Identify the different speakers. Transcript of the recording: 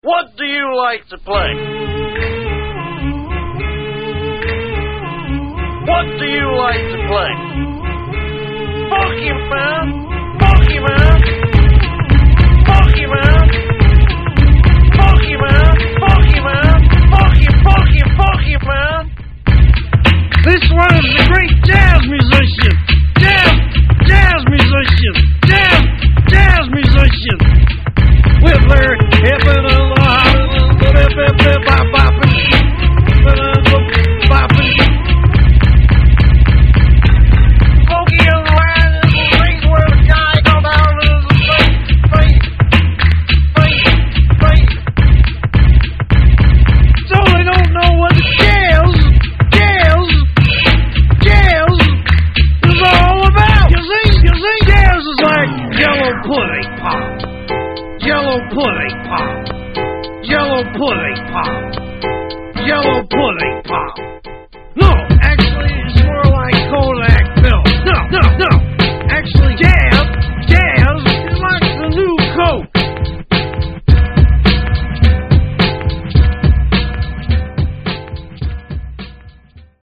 Speaker 1: What do you like to play? What do you like to play? Pokemon! Pokemon! Pokemon! Pokemon! Pokemon! Pokemon! This one is a great jazz musician! Jazz musician! Jazz musician! With their hip and a Yellow pudding pop.